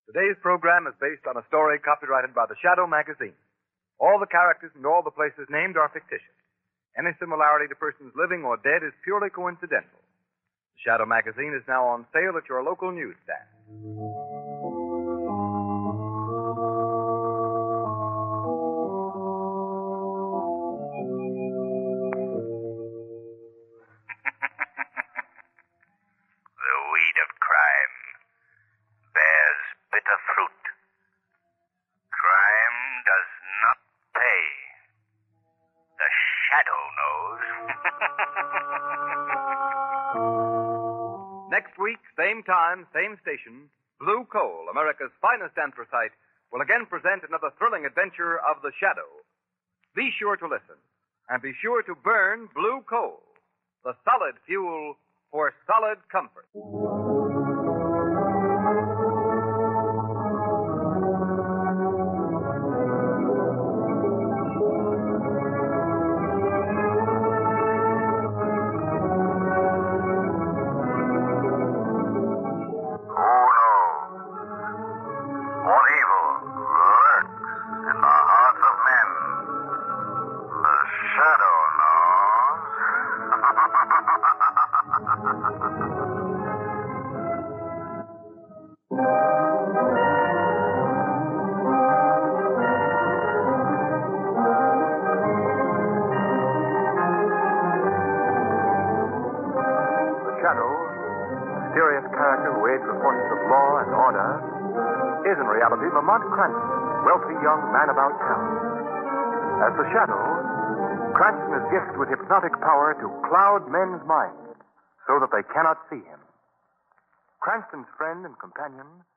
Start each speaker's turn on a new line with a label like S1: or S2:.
S1: Today's program is based on a story copyrighted by the Shadow magazine. All the characters and all the places named are fictitious. Any similarity to persons living or dead is purely coincidental. The Shadow magazine is now on sale at your local newsstand.
S2: The weed of crime bears bitter fruit. Crime does not pay. The Shadow knows.
S1: Next week, same time, same station, Blue Coal, America's finest anthracite, will again present another thrilling adventure of the Shadow. Be sure to listen, and be sure to burn Blue Coal, the solid fuel for solid comfort.
S3: Mysterious character who aids the forces of law and order is in reality Lamont Cranston, wealthy young man about town. As the Shadow, Cranston is gifted with hypnotic power to cloud men's minds so that they cannot see him. Cranston's friend and companion